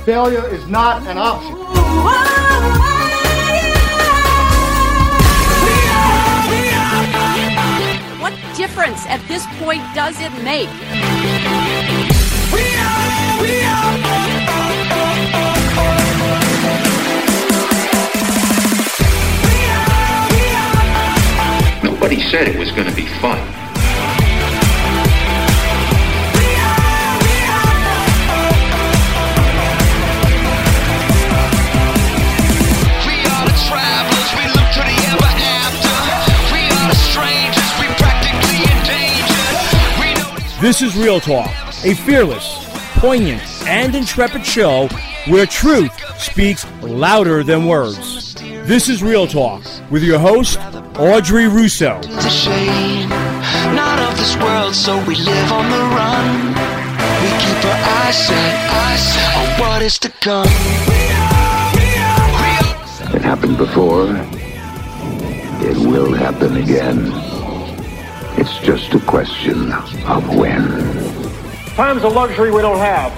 Failure is not an option. What difference at this point does it make? Nobody said it was going to be fun. This is Real Talk, a fearless, poignant, and intrepid show where truth speaks louder than words. This is Real Talk with your host, Audrey Russo. The shame, not of this world, so we live on the run. We keep our eyes set on what is to come. It happened before. It will happen again. It's just a question of when. Time's a luxury we don't have.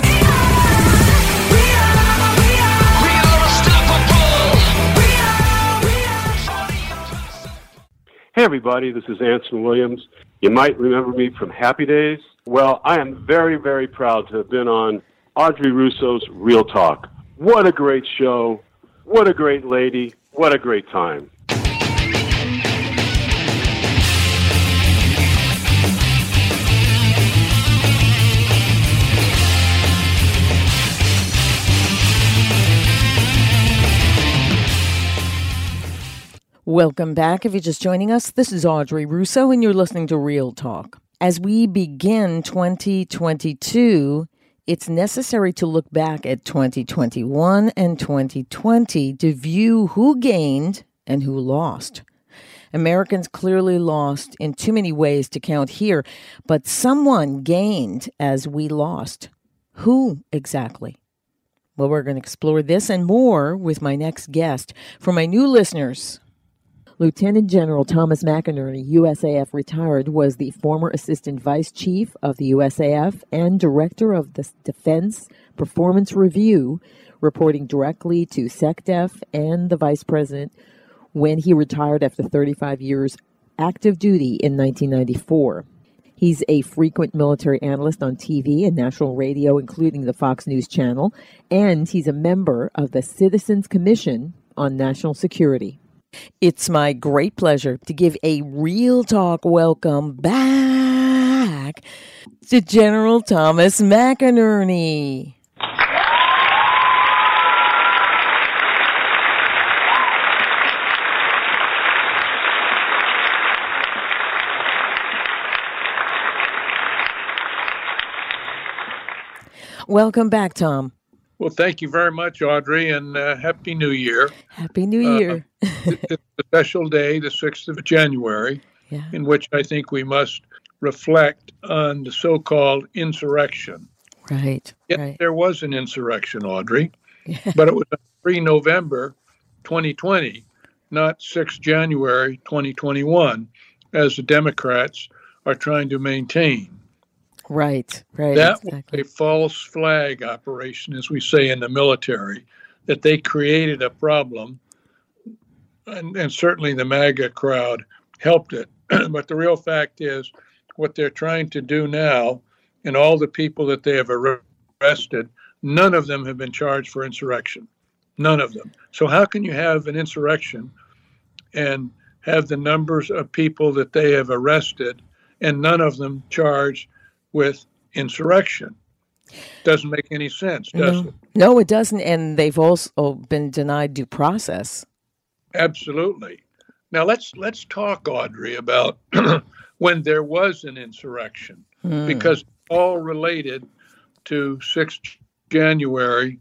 Hey everybody, this is Anson Williams. You might remember me from Happy Days. Well, I am very, very proud to have been on Audrey Russo's Real Talk. What a great show. What a great lady. What a great time. Welcome back. If you're just joining us, this is Audrey Russo, and you're listening to Real Talk. As we begin 2022, it's necessary to look back at 2021 and 2020 to view who gained and who lost. Americans clearly lost in too many ways to count here, but someone gained as we lost. Who exactly? Well, we're going to explore this and more with my next guest. For my new listeners, Lieutenant General Thomas McInerney, USAF retired, was the former Assistant Vice Chief of the USAF and Director of the Defense Performance Review, reporting directly to SecDef and the Vice President when he retired after 35 years active duty in 1994. He's a frequent military analyst on TV and national radio, including the Fox News Channel, and he's a member of the Citizens Commission on National Security. It's my great pleasure to give a Real Talk welcome back to General Thomas McInerney. Welcome back, Tom. Well, thank you very much, Audrey, and Happy New Year. Happy New Year. It's a special day, the 6th of January, in which I think we must reflect on the so-called insurrection. Right. Yes, there was an insurrection, Audrey, but it was on 3 November 2020, not 6 January 2021, as the Democrats are trying to maintain. Right. That exactly. was a false flag operation, as we say in the military, that they created a problem, and certainly the MAGA crowd helped it. But the real fact is, what they're trying to do now, and all the people that they have arrested, none of them have been charged for insurrection. None of them. So how can you have an insurrection and have the numbers of people that they have arrested and none of them charged with insurrection? Doesn't make any sense, does it? No, it doesn't. And they've also been denied due process. Absolutely. Now let's talk, Audrey, about when there was an insurrection, because it's all related to 6 January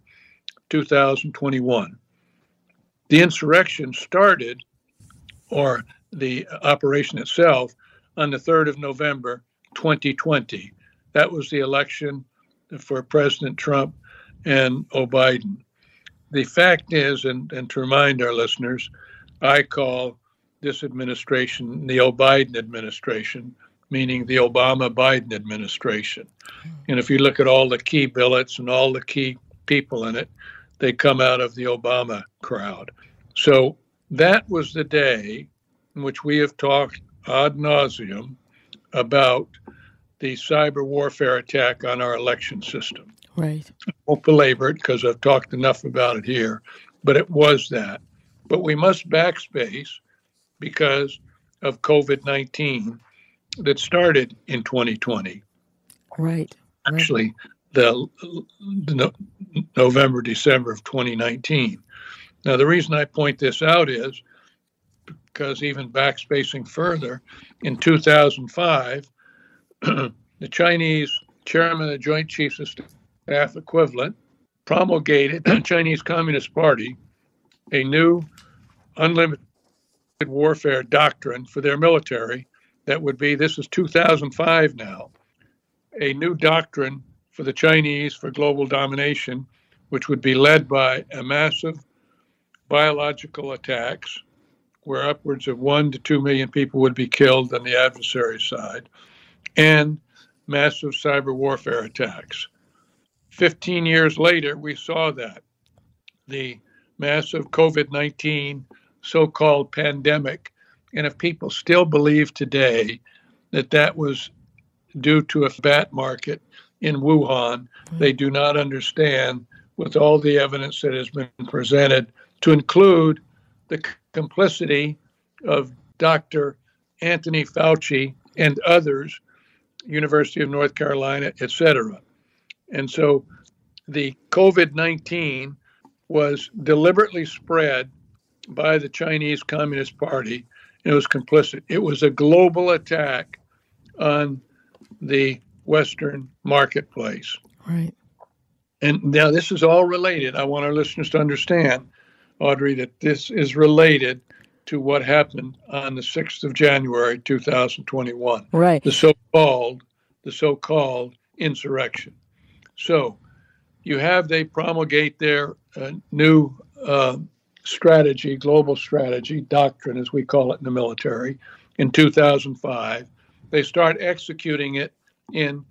2021. The insurrection started, or the operation itself, on the 3rd of November 2020. That was the election for President Trump and Biden. The fact is, and to remind our listeners, I call this administration the Biden administration, meaning the Obama-Biden administration. And if you look at all the key billets and all the key people in it. They come out of the Obama crowd. So that was the day in which we have talked ad nauseum about the cyber warfare attack on our election system. Right. I won't belabor it because I've talked enough about it here, but it was that. But we must backspace because of COVID-19 that started in 2020. Right. Actually, the November, December of 2019. Now, the reason I point this out is because even backspacing further, in 2005, the Chinese chairman of the Joint Chiefs of Staff equivalent promulgated the Chinese Communist Party a new unlimited warfare doctrine for their military that would be, this is 2005 now, a new doctrine for the Chinese for global domination, which would be led by a massive biological attacks where upwards of 1 to 2 million people would be killed on the adversary side, and massive cyber warfare attacks. 15 years later, we saw that. The massive COVID-19 so-called pandemic, and if people still believe today that that was due to a bat market in Wuhan, they do not understand, with all the evidence that has been presented, to include the complicity of Dr. Anthony Fauci and others, University of North Carolina, etc. And so the COVID-19 was deliberately spread by the Chinese Communist Party, and it was complicit. It was a global attack on the Western marketplace. Right. And now this is all related. I want our listeners to understand, Audrey, that this is related to what happened on the 6th of January, 2021. Right. The so-called insurrection. So they promulgate their new strategy, global strategy, doctrine, as we call it in the military, in 2005. They start executing it in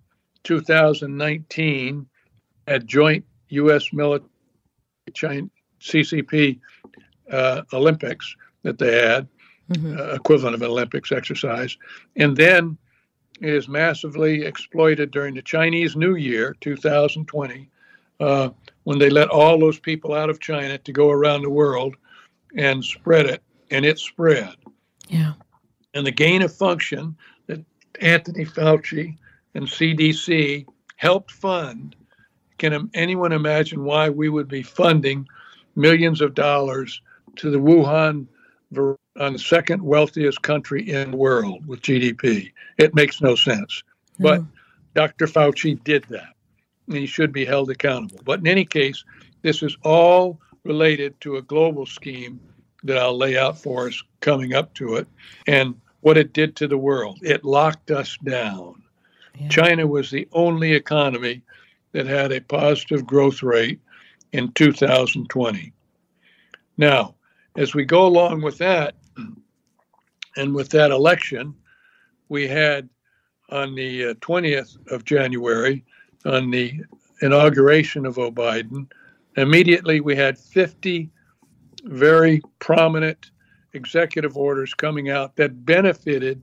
2019 at joint U.S. military China CCP Olympics that they had, equivalent of an Olympics exercise. And then it is massively exploited during the Chinese New Year, 2020, when they let all those people out of China to go around the world and spread it, and it spread. Yeah. And the gain of function that Anthony Fauci and CDC helped fund, can anyone imagine why we would be funding millions of dollars to the Wuhan, on the second wealthiest country in the world with GDP? It makes no sense. But Dr. Fauci did that, and he should be held accountable. But in any case, this is all related to a global scheme that I'll lay out for us coming up to it, and what it did to the world. It locked us down. Yeah. China was the only economy that had a positive growth rate in 2020. Now, as we go along with that, and with that election, we had on the 20th of January, on the inauguration of Biden, immediately we had 50 very prominent executive orders coming out that benefited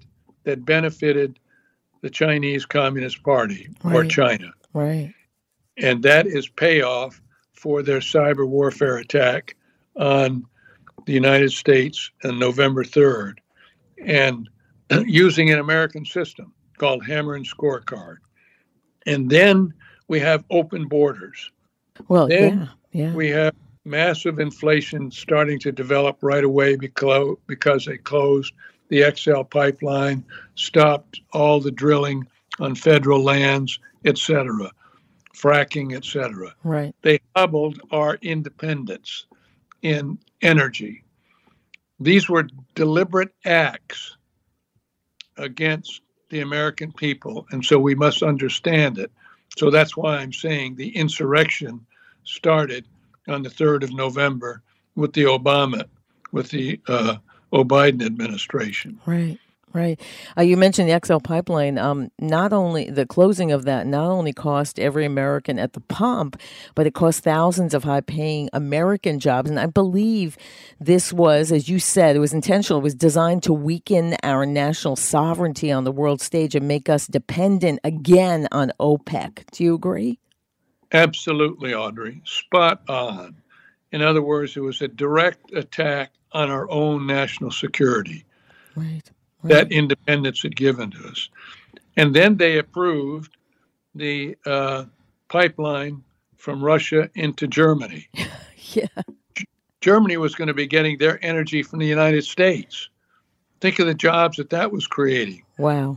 the Chinese Communist Party, or China. Right. And that is payoff for their cyber warfare attack on the United States on November 3rd, and using an American system called Hammer and Scorecard. And then we have open borders. Well, then yeah. We have massive inflation starting to develop right away because they closed the XL pipeline, stopped all the drilling on federal lands, etc., fracking, etc. Right. They hobbled our independence in energy. These were deliberate acts against the American people, and so we must understand it. So that's why I'm saying the insurrection started on the 3rd of November with the Biden administration. Right. Right. You mentioned the XL pipeline. Not only the closing of that not only cost every American at the pump, but it cost thousands of high-paying American jobs. And I believe this was, as you said, it was intentional. It was designed to weaken our national sovereignty on the world stage and make us dependent again on OPEC. Do you agree? Absolutely, Audrey. Spot on. In other words, it was a direct attack on our own national security. Right. That independence had given to us. And then they approved the pipeline from Russia into Germany. Yeah. Germany was going to be getting their energy from the United States. Think of the jobs that was creating. Wow.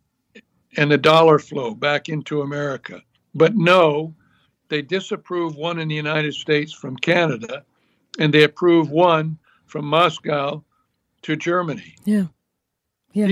And the dollar flow back into America. But no, they disapproved one in the United States from Canada, and they approved one from Moscow to Germany. Yeah. Yeah.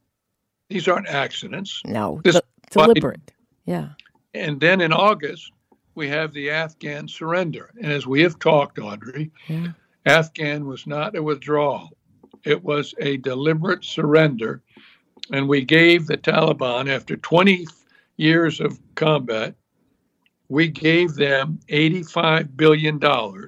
These aren't accidents. No, deliberate. Yeah. And then in August, we have the Afghan surrender. And as we have talked, Audrey, Afghan was not a withdrawal. It was a deliberate surrender. And we gave the Taliban, after 20 years of combat, we gave them $85 billion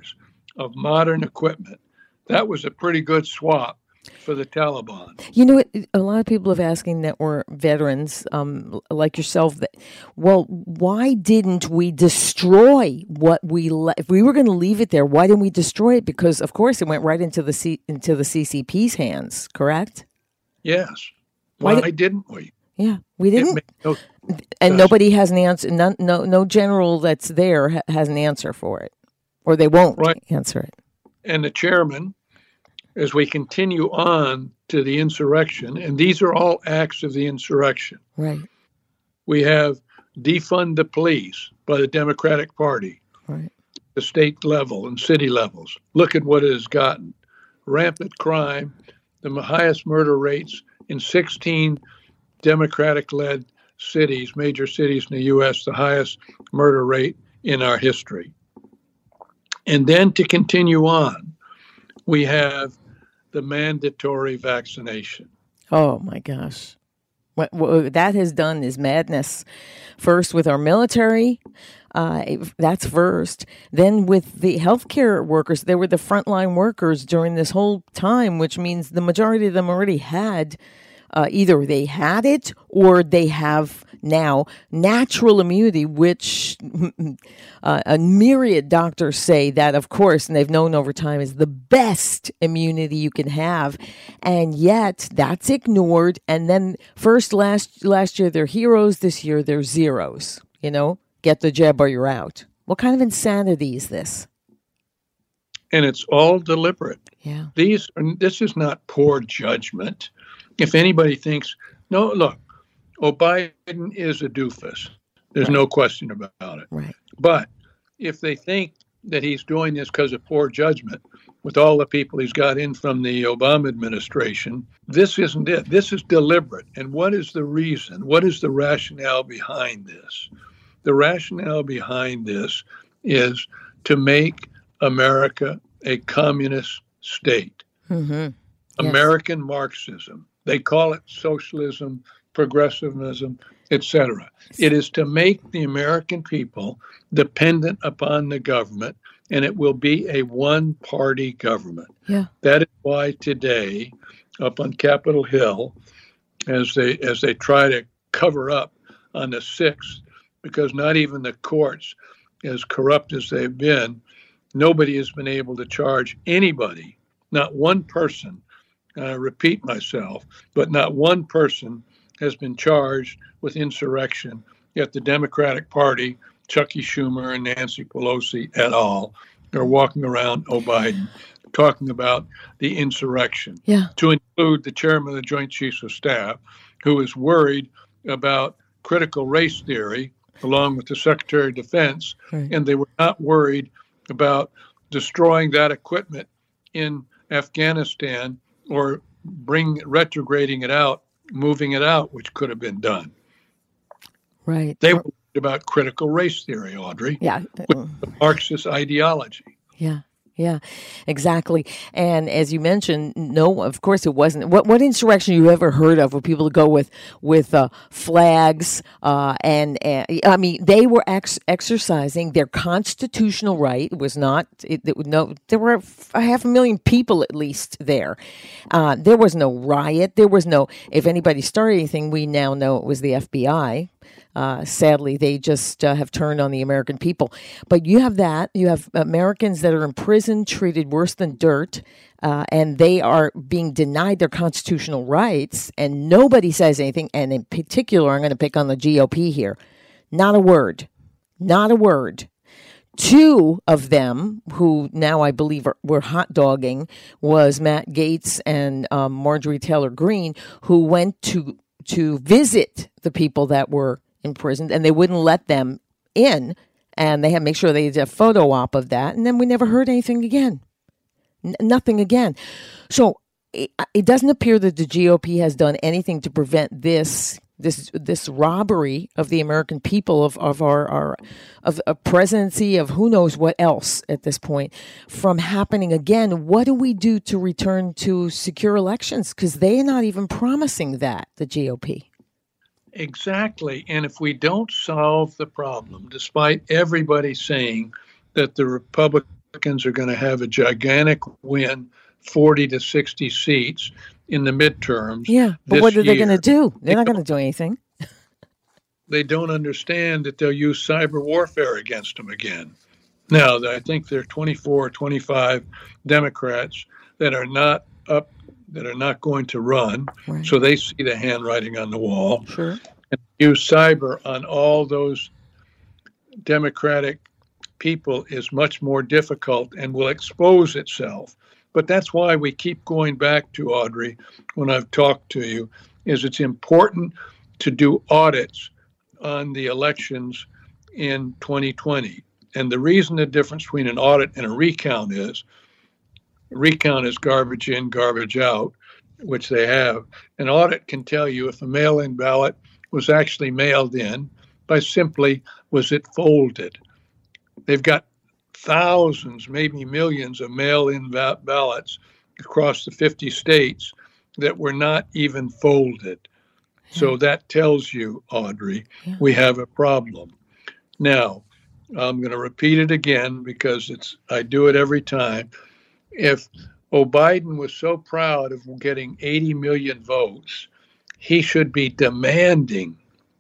of modern equipment. That was a pretty good swap for the Taliban. You know, a lot of people are asking that were veterans, like yourself, well, why didn't we destroy what if we were going to leave it there, why didn't we destroy it? Because, of course, it went right into the CCP's hands, correct? Yes. Why didn't we? Yeah, we didn't. And nobody has an answer. No general that's there has an answer for it, or they won't answer it. And the chairman, as we continue on to the insurrection, and these are all acts of the insurrection. Right. We have defund the police by the Democratic Party. Right. The state level and city levels. Look at what it has gotten. Rampant crime, the highest murder rates in 16 Democratic-led cities, major cities in the U.S., the highest murder rate in our history. And then to continue on, we have the mandatory vaccination. Oh, my gosh. What that has done is madness. First with our military, that's first. Then with the healthcare workers, they were the frontline workers during this whole time, which means the majority of them already had either they had it or they have now natural immunity, which a myriad doctors say that, of course, and they've known over time, is the best immunity you can have. And yet that's ignored. And then last year, they're heroes. This year, they're zeros. You know, get the jab or you're out. What kind of insanity is this? And it's all deliberate. Yeah. This is not poor judgment. If anybody thinks, no, look, Biden is a doofus. There's no question about it. Right. But if they think that he's doing this because of poor judgment, with all the people he's got in from the Obama administration, this isn't it. This is deliberate. And what is the reason? What is the rationale behind this? The rationale behind this is to make America a communist state. Mm-hmm. Yes. American Marxism. They call it socialism, progressivism, etc. It is to make the American people dependent upon the government, and it will be a one-party government. Yeah. That is why today, up on Capitol Hill, as they try to cover up on the 6th, because not even the courts, as corrupt as they've been, nobody has been able to charge anybody, not one person. I repeat myself, but not one person has been charged with insurrection, yet the Democratic Party, Chucky Schumer and Nancy Pelosi et al., are walking around Biden talking about the insurrection, to include the chairman of the Joint Chiefs of Staff, who is worried about critical race theory, along with the Secretary of Defense, and they were not worried about destroying that equipment in Afghanistan or retrograding it out, moving it out, which could have been done. Right. They were worried about critical race theory, Audrey. Yeah. With the Marxist ideology. Yeah. Yeah, exactly. And as you mentioned, no, of course it wasn't. What insurrection you ever heard of where people go with flags and I mean they were exercising their constitutional right. It was not. There were 500,000 people at least there. There was no riot. There was no. If anybody started anything, we now know it was the FBI. Sadly, they just have turned on the American people. But you have that. You have Americans that are in prison, treated worse than dirt, and they are being denied their constitutional rights, and nobody says anything. And in particular, I'm going to pick on the GOP here. Not a word. Not a word. Two of them, who now I believe were hot dogging, was Matt Gaetz and Marjorie Taylor Greene, who went to visit the people that were imprisoned, and they wouldn't let them in, and they had to make sure they did a photo op of that, and then we never heard anything again. Nothing again. So it doesn't appear that the GOP has done anything to prevent this robbery of the American people of our a presidency of who knows what else at this point from happening again. What do we do to return to secure elections? Because they are not even promising that, the GOP. Exactly. And if we don't solve the problem, despite everybody saying that the Republicans are going to have a gigantic win, 40 to 60 seats in the midterms. Yeah, but what are they going to do? They're not going to do anything. They don't understand that they'll use cyber warfare against them again. Now, I think there are 24 or 25 Democrats that are not up, that are not going to run. Right. So they see the handwriting on the wall. Sure. And use cyber on all those Democratic people is much more difficult and will expose itself. But that's why we keep going back to, Audrey, when I've talked to you, is it's important to do audits on the elections in 2020. And the reason the difference between an audit and a recount is garbage in, garbage out, which they have. An audit can tell you if a mail-in ballot was actually mailed in by simply, was it folded? They've got thousands, maybe millions of mail-in ballots across the 50 states that were not even folded. So that tells you, Audrey, we have a problem. Now, I'm going to repeat it again because I do it every time. If Biden was so proud of getting 80 million votes, he should be demanding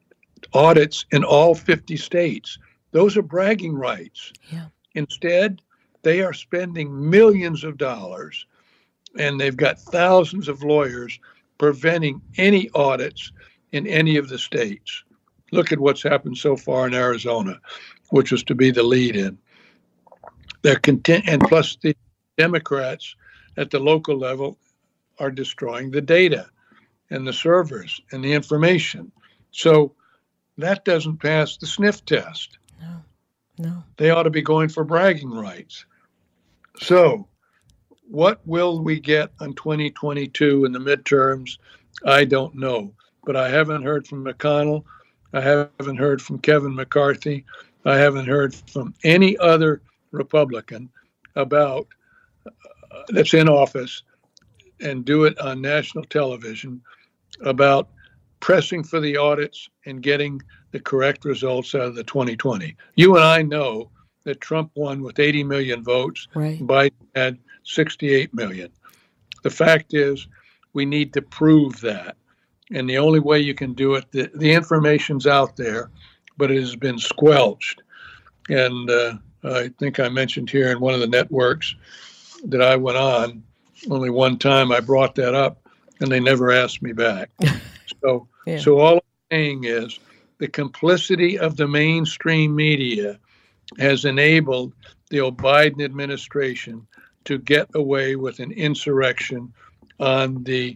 audits in all 50 states. Those are bragging rights. Yeah. Instead, they are spending millions of dollars, and they've got thousands of lawyers preventing any audits in any of the states. Look at what's happened so far in Arizona, which was to be the lead-in. They're content, and plus the Democrats at the local level are destroying the data and the servers and the information. So that doesn't pass the sniff test. No. They ought to be going for bragging rights. So what will we get on 2022 in the midterms? I don't know. But I haven't heard from McConnell. I haven't heard from Kevin McCarthy. I haven't heard from any other Republican about that's in office and do it on national television about pressing for the audits and getting the correct results out of the 2020. You and I know that Trump won with 80 million votes. Right. Biden had 68 million. The fact is, we need to prove that. And the only way you can do it, the information's out there, but it has been squelched. And I think I mentioned here in one of the networks that I went on, only one time I brought that up, and they never asked me back. So, Yeah. So all I'm saying is the complicity of the mainstream media has enabled the Biden administration to get away with an insurrection on the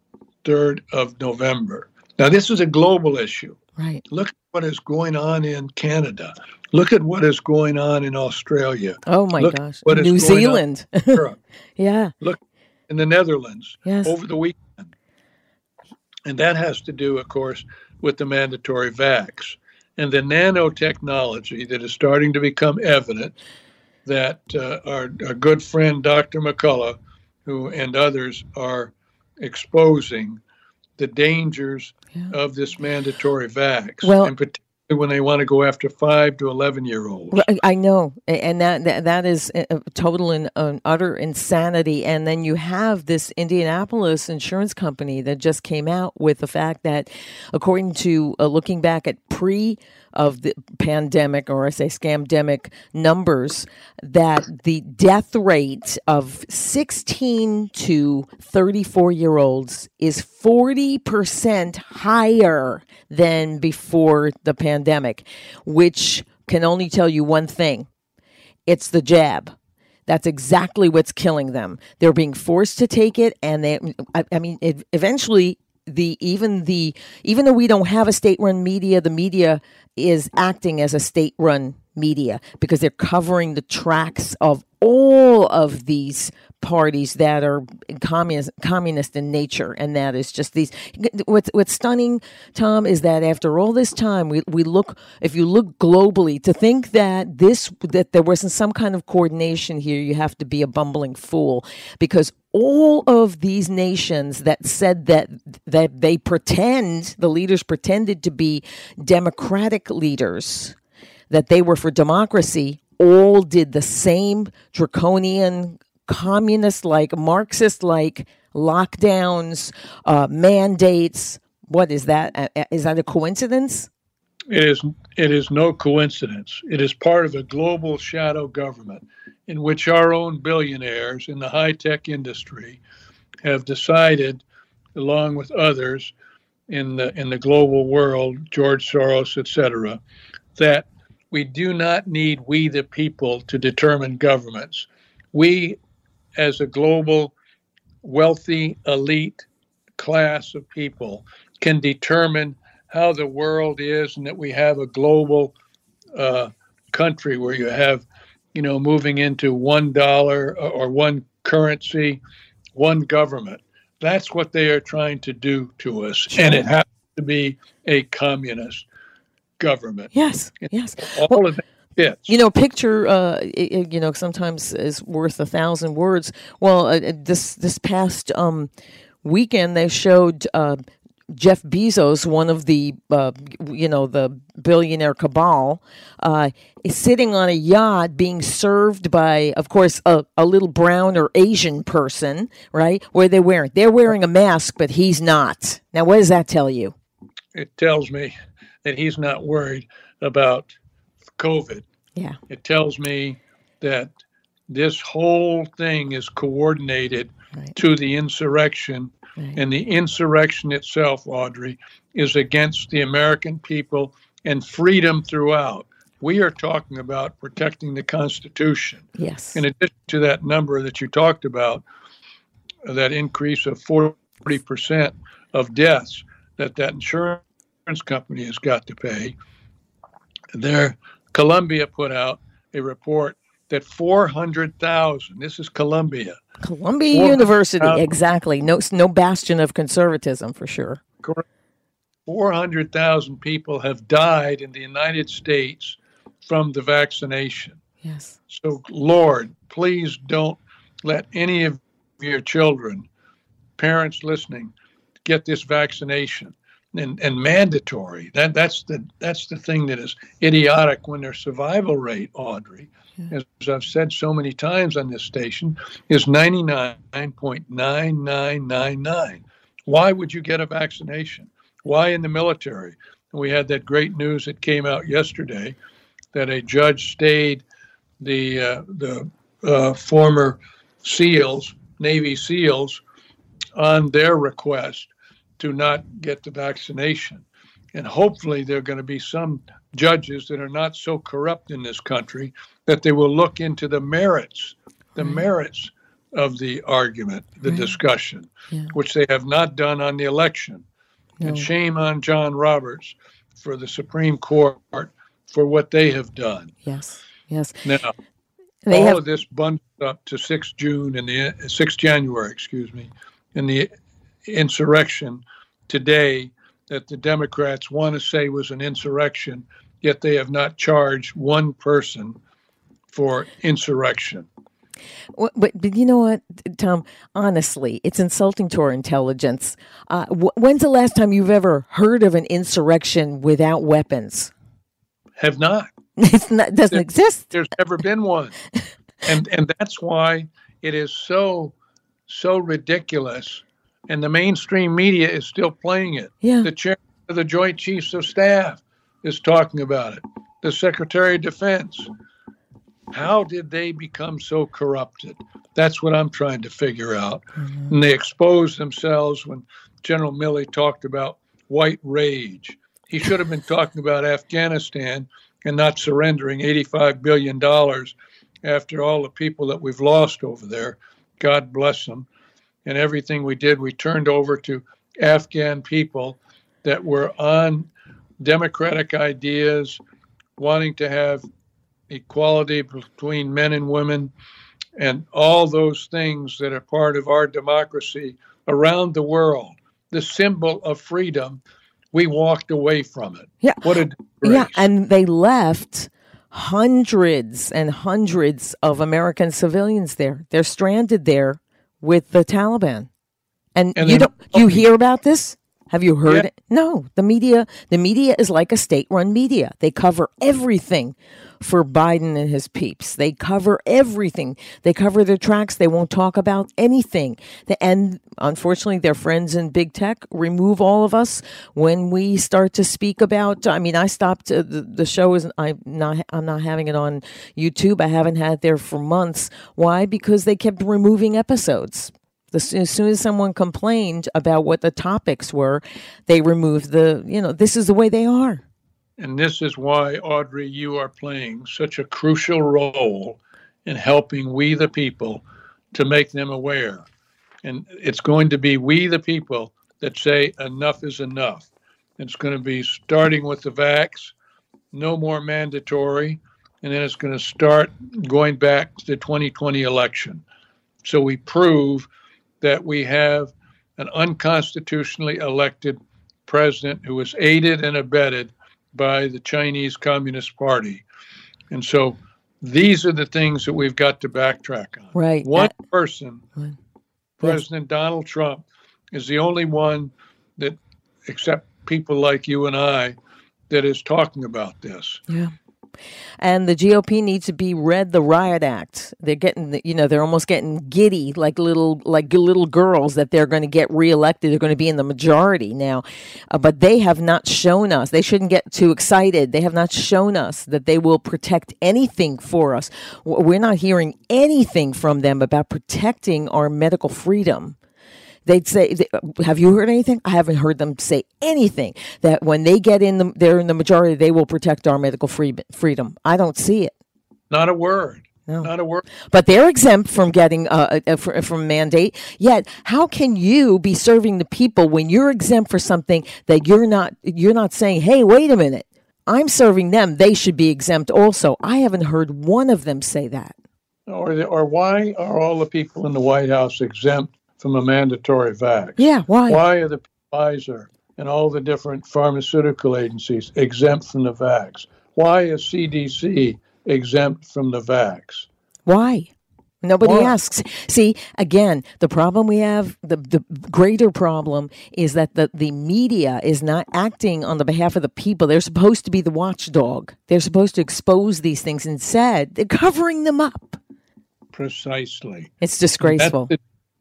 3rd of November. Now, this is a global issue. Right. Look at what is going on in Canada. Look at what is going on in Australia. Oh, my Look gosh. what is New going Zealand. on in Europe. Yeah. Look in the Netherlands Yes. over the weekend. And that has to do, of course, with the mandatory vax and the nanotechnology that is starting to become evident that our good friend Dr. McCullough, who and others are exposing the dangers of this mandatory vax, and particularly when they want to go after 5 to 11-year-olds. I know, and that is total and utter insanity. And then you have this Indianapolis insurance company that just came out with the fact that, according to looking back at of the pandemic, or I say scamdemic numbers, that the death rate of 16 to 34-year-olds is 40% higher than before the pandemic, which can only tell you one thing. It's the jab. That's exactly what's killing them. They're being forced to take it, and eventually, even though we don't have a state-run media, the media is acting as a state-run media because they're covering the tracks of all of these parties that are communist in nature, and that is just these. What's stunning, Tom, is that after all this time, we look. If you look globally, to think that there wasn't some kind of coordination here, you have to be a bumbling fool, because all of these nations that said that the leaders pretended to be democratic leaders, that they were for democracy, all did the same draconian, communist-like, Marxist-like lockdowns, mandates. What is that? Is that a coincidence? It is no coincidence. It is part of a global shadow government in which our own billionaires in the high-tech industry have decided, along with others in the global world, George Soros, etc., that we do not need we the people to determine governments. We, as a global, wealthy, elite class of people, can determine how the world is, and that we have a global country where you have, moving into $1 or one currency, one government. That's what they are trying to do to us. Sure. And it happens to be a communist government. Yes. All of that fits. Picture, sometimes is worth 1,000 words. Well, this past weekend, they showed Jeff Bezos, one of the, the billionaire cabal, is sitting on a yacht being served by, of course, a little brown or Asian person, right? What are they wearing? They're wearing a mask, but he's not. Now, what does that tell you? It tells me that he's not worried about COVID. Yeah. It tells me that this whole thing is coordinated to the insurrection. Right. And the insurrection itself, Audrey, is against the American people and freedom throughout. We are talking about protecting the Constitution. Yes. In addition to that number that you talked about, that increase of 40% of deaths that insurance company has got to pay. Columbia put out a report that 400,000, this is Columbia University, exactly. No bastion of conservatism, for sure. Correct. 400,000 people have died in the United States from the vaccination. Yes. So, Lord, please don't let any of your children, parents listening, get this vaccination. And mandatory. That's the thing that is idiotic when their survival rate, Audrey, as I've said so many times on this station, is 99.9999. Why would you get a vaccination? Why in the military? We had that great news that came out yesterday that a judge stayed the former SEALs, Navy SEALs, on their request to not get the vaccination. And hopefully there are going to be some judges that are not so corrupt in this country that they will look into the merits of the argument, the discussion, which they have not done on the election. No. And shame on John Roberts for the Supreme Court for what they have done. Yes. Now, of this bundled up to 6 January, in the insurrection today that the Democrats want to say was an insurrection, yet they have not charged one person for insurrection. But you know what, Tom? Honestly, it's insulting to our intelligence. When's the last time you've ever heard of an insurrection without weapons? Have not. Doesn't exist. There's never been one. And that's why it is so ridiculous. And the mainstream media is still playing it. Yeah. The chairman of the Joint Chiefs of Staff is talking about it. The Secretary of Defense. How did they become so corrupted? That's what I'm trying to figure out. Mm-hmm. And they exposed themselves when General Milley talked about white rage. He should have been talking about Afghanistan and not surrendering $85 billion after all the people that we've lost over there. God bless them. And everything we did, we turned over to Afghan people that were on democratic ideas, wanting to have equality between men and women, and all those things that are part of our democracy around the world. The symbol of freedom, we walked away from it. Yeah. What a disgrace. Yeah, and they left hundreds and hundreds of American civilians there. They're stranded there with the Taliban. And you hear about this? Have you heard it? No. The media is like a state-run media. They cover everything for Biden and his peeps. They cover everything. They cover their tracks. They won't talk about anything. And unfortunately, their friends in big tech remove all of us when we start to speak about. I mean, I stopped the show. I'm not having it on YouTube. I haven't had it there for months. Why? Because they kept removing episodes. As soon as someone complained about what the topics were, they removed this is the way they are. And this is why, Audrey, you are playing such a crucial role in helping we the people to make them aware. And it's going to be we the people that say enough is enough. It's going to be starting with the vax, no more mandatory, and then it's going to start going back to the 2020 election. So we prove that we have an unconstitutionally elected president who was aided and abetted by the Chinese Communist Party. And so these are the things that we've got to backtrack on. Right. One person, President Donald Trump, is the only one that, except people like you and I, that is talking about this. Yeah. And the GOP needs to be read the Riot Act. They're getting, they're almost getting giddy like little girls that they're going to get reelected. They're going to be in the majority now. But they have not shown us. They shouldn't get too excited. They have not shown us that they will protect anything for us. We're not hearing anything from them about protecting our medical freedom. They'd say, have you heard anything? I haven't heard them say anything that when they get they're in the majority, they will protect our medical freedom. I don't see it. Not a word. No. Not a word. But they're exempt from getting from mandate. Yet, how can you be serving the people when you're exempt for something that you're not saying, hey, wait a minute, I'm serving them. They should be exempt also. I haven't heard one of them say that. Or why are all the people in the White House exempt from a mandatory vax? Yeah, why? Why are the Pfizer and all the different pharmaceutical agencies exempt from the vax? Why is CDC exempt from the vax? Why? Nobody asks. See, again, the problem we have, the greater problem is that the media is not acting on the behalf of the people. They're supposed to be the watchdog. They're supposed to expose these things. Instead, they're covering them up. Precisely. It's disgraceful.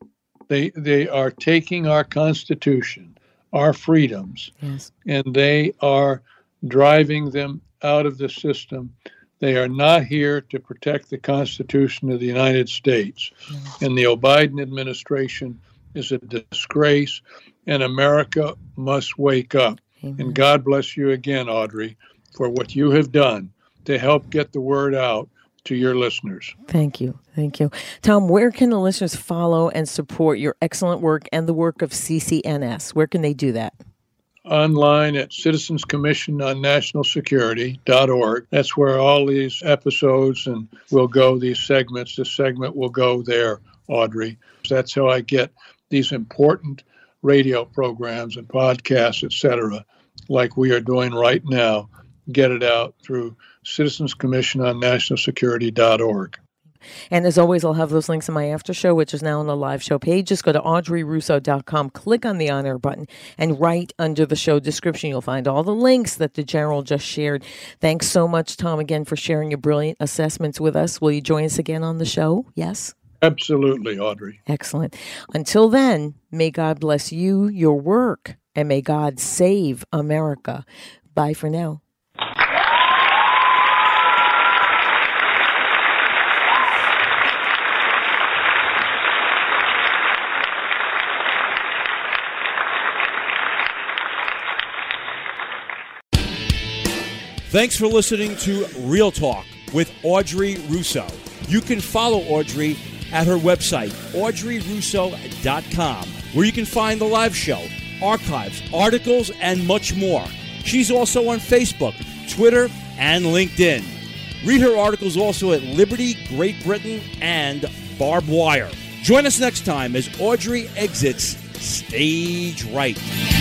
They are taking our Constitution, our freedoms, yes, and they are driving them out of the system. They are not here to protect the Constitution of the United States. Yes. And the Biden administration is a disgrace, and America must wake up. Amen. And God bless you again, Audrey, for what you have done to help get the word out to your listeners. Thank you. Thank you. Tom, where can the listeners follow and support your excellent work and the work of CCNS? Where can they do that? Online at Citizens Commission on National Security.org. That's where all these episodes and will go, these segments. This segment will go there, Audrey. That's how I get these important radio programs and podcasts, etc., like we are doing right now get it out through Citizens Commission on National Security.org. And as always, I'll have those links in my after show, which is now on the live show page. Just go to AudreyRusso.com, click on the on-air button, and right under the show description, you'll find all the links that the General just shared. Thanks so much, Tom, again, for sharing your brilliant assessments with us. Will you join us again on the show? Yes? Absolutely, Audrey. Excellent. Until then, may God bless you, your work, and may God save America. Bye for now. Thanks for listening to Real Talk with Audrey Russo. You can follow Audrey at her website, audreyrusso.com, where you can find the live show, archives, articles, and much more. She's also on Facebook, Twitter, and LinkedIn. Read her articles also at Liberty, Great Britain, and Barbed Wire. Join us next time as Audrey exits Stage Right.